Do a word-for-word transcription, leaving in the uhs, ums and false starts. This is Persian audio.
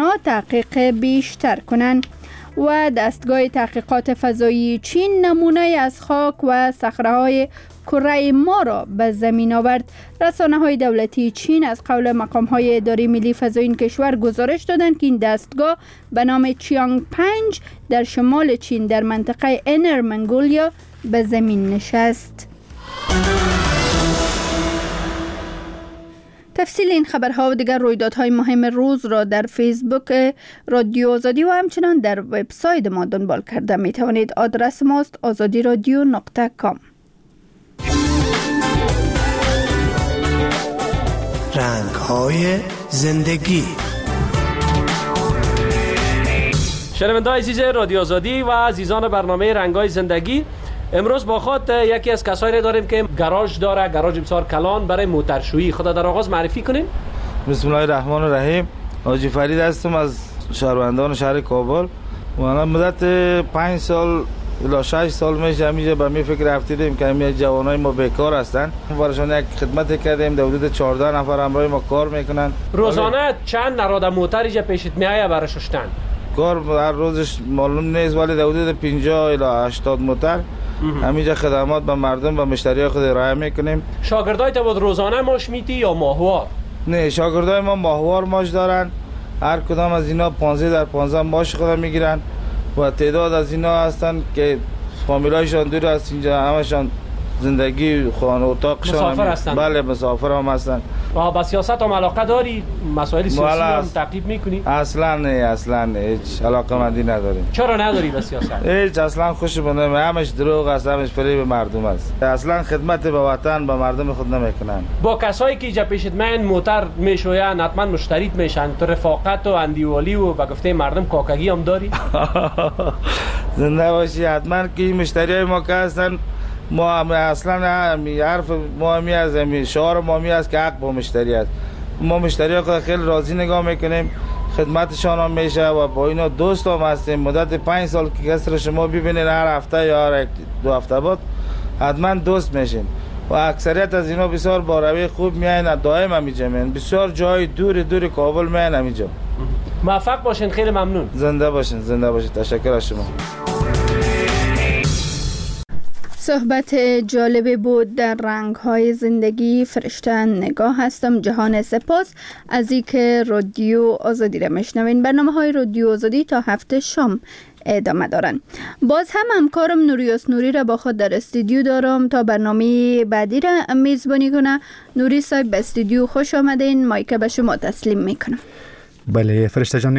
اینا تحقیق بیشتر کنند. و دستگاه تحقیقات فضایی چین نمونه از خاک و صخره‌های کره ما را به زمین آورد. رسانه‌های دولتی چین از قول مقام‌های اداره ملی فضایی این کشور گزارش دادند که این دستگاه به نام چیانگ پنج در شمال چین در منطقه اینر منگولیا به زمین نشست. تفصیل این خبرها و دیگر رویدادهای مهم روز را در فیسبوک رادیو آزادی و همچنان در وبسایت ما دنبال کرده می توانید. آدرس ماست آزادی رادیو نقطه کام. رنگ‌های زندگی. شنونده‌های عزیز رادیو آزادی و عزیزان برنامه رنگ‌های زندگی، امروز با خود یکی از کسایی را داریم که گاراژ داره، گاراژ بسیار کلان برای موتورشویی. خدا در آغاز معرفی کنیم. بسم الله الرحمن الرحیم. حاجی فرید هستم از شهروندان شهر کابل. من مدت پنج سال الی شش سال میشه همینجا به می فکر رفتیدیم که همین جوانای ما بیکار هستن. براشون یک خدمت کردیم، در حدود چهارده نفر همراه ما کار میکنن. روزانه چند نراد موتر اینجا پیشت میایه برای شستن؟ کار هر روزش معلوم نیست ولی در حدود پنجاه الی هشتاد موتر همینجا خدمات به مردم و مشتری خود ارائه میکنیم. شاگردای تو بود روزانه ماش میتی یا ماهوار؟ نه، شاگردای ما ماهوار ماش دارن. هر کدام از اینا پانزده در پانزده ماش خود میگیرن و تعداد از اینا هستن که فامیلایشان دور است، اینجا همشان زندگی خانه اتاقشان مسافر هستن. بله مسافر هم هستن. و با سیاست هم علاقه داری؟ مسائل سیاسی هم تعقیب میکنی؟ اصلا نه، اصلا نه، هیچ علاقه مندی نداریم. چرا نداری به سیاست؟ هیچ، اصلا خوشم نمیاد. همش دروغ است، همش فریب مردم است. اصلا خدمت به وطن به مردم خود نمیکنن. با کسایی که اینجا پیشت من موتر میشوین حتما مشتریت میشن، تو رفاقت و اندیوالی و به گفته مردم کاکگی هم داری؟ زنده باشی. حتما که مشتریای ما که هستن، ما اصلا همی حرف ما همی از همی شعار ما همی است که حق با مشتری است. ما مشتری ها خیلی راضی نگاه میکنیم، خدمتشان هم میشه و با اینا دوست هم هستیم. مدت پنج سال که کسر شما ببینید هر هفته یا هر دو هفته بعد حتما دوست میشین و اکثریت از اینا بسیار با روی خوب میاین، دائم همیجا میاین. بسیار جای دور دور کابل میاین همیجا. موفق باشین، خیلی ممنون. زنده باشین، زنده باشین. تشکر از شما. صحبت جالبی بود در رنگ‌های زندگی. فرشته نگاه هستم. جهان سپاس از اینکه رادیو آزادی را میشنوین. برنامه‌های رادیو آزادی تا هفته شام ادامه دارن. باز هم همکارم نوریاس نوری را با خود در استودیو دارم تا برنامه بعدی را میزبانی کنه. نوری صاحب به استودیو خوش آمدین. مایک به شما تسلیم میکنم. بله فرشته جان،